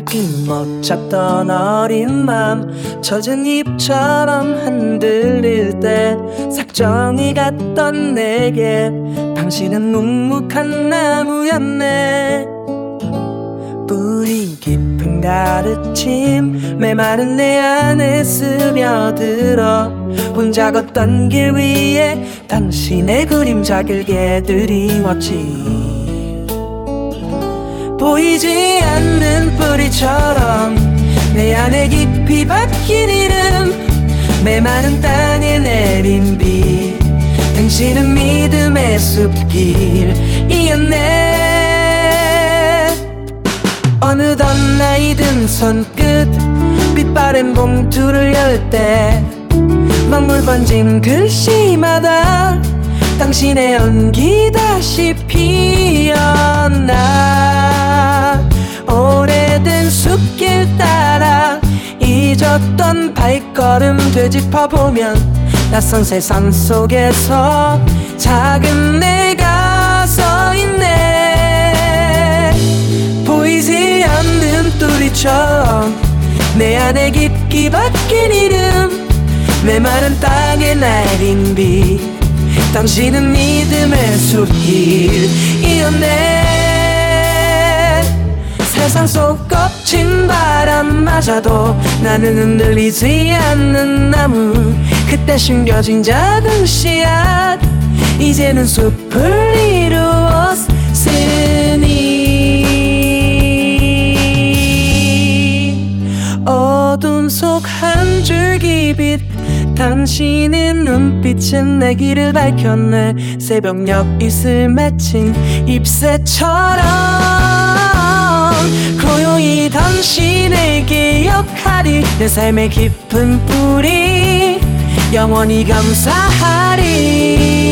힘없쳤던 어린 맘 젖은 잎처럼 흔들릴 때 삭정이 갔던 내게 당신은 묵묵한 나무였네. 뿌리 깊은 가르침 메마른 내 안에 스며들어 혼자 걷던 길 위에 당신의 그림자 길게 드리웠지. 보이지 않는 뿌리처럼 내 안에 깊이 박힌 이름 메마른 땅에 내린 비 당신은 믿음의 숲길이었네. 어느덧 나이 든 손끝 빛바랜 봉투를 열 때 먹물 번진 글씨마다 당신의 연기 다시 피어나. 오래된 숲길 따라 잊었던 발걸음 되짚어보면 낯선 세상 속에서 작은 내가 서있네. 보이지 않는 뚜리처럼 내 안에 깊이 박힌 이름 메마른 땅에 내린 비 당신은 믿음의 숲길이었네. 세상 속 거친 바람마저도 나는 흔들리지 않는 나무 그때 숨겨진 작은 씨앗 이제는 숲을 이루었으니. 어둠 속 한 줄기 빛 당신의 눈빛은 내 길을 밝혔네. 새벽녘 이슬 맺힌 잎새처럼 고요히 당신을 기억하리. 내 삶의 깊은 뿌리 영원히 감사하리.